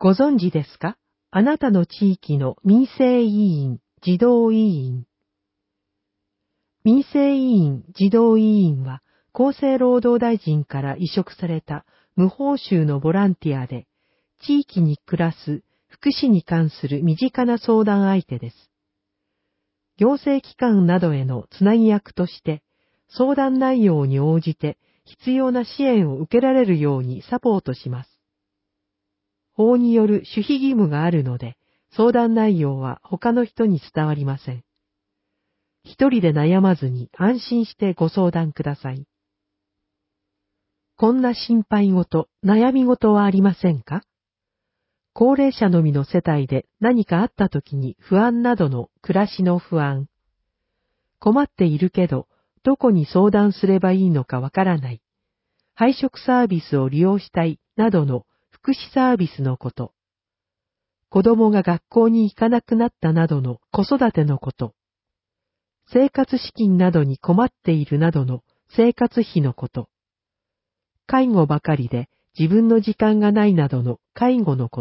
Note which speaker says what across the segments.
Speaker 1: ご存知ですか？あなたの地域の民生委員、児童委員。民生委員、児童委員は、厚生労働大臣から委嘱された無報酬のボランティアで、地域に暮らす福祉に関する身近な相談相手です。行政機関などへのつなぎ役として、相談内容に応じて必要な支援を受けられるようにサポートします。法による守秘義務があるので、相談内容は他の人に伝わりません。一人で悩まずに安心してご相談ください。こんな心配事、悩み事はありませんか？高齢者のみの世帯で何かあった時に不安などの暮らしの不安。困っているけど、どこに相談すればいいのかわからない。配食サービスを利用したいなどの福祉サービスのこと。子供が学校に行かなくなったなどの子育てのこと。生活資金などに困っているなどの生活費のこと。介護ばかりで自分の時間がないなどの介護のこと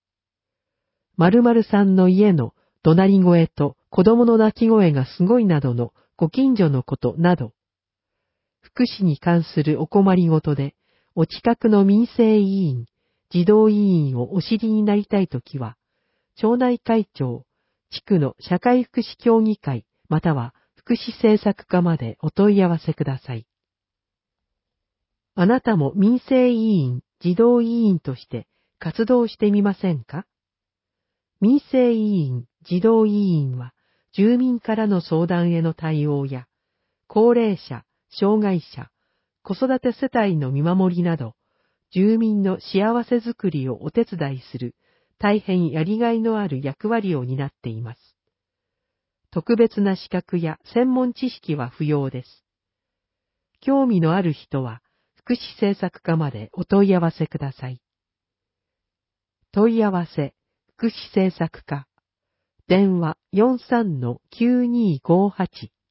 Speaker 1: 。〇〇さんの家の怒鳴り声と子供の泣き声がすごいなどのご近所のことなど。福祉に関するお困りごとで、お近くの民生委員、児童委員をお知りになりたいときは、町内会長、地区の社会福祉協議会、または福祉政策課までお問い合わせください。あなたも民生委員、児童委員として活動してみませんか？民生委員、児童委員は、住民からの相談への対応や、高齢者、障害者、子育て世帯の見守りなど、住民の幸せづくりをお手伝いする、大変やりがいのある役割を担っています。特別な資格や専門知識は不要です。興味のある人は、福祉政策課までお問い合わせください。問い合わせ、福祉政策課。電話 43-9258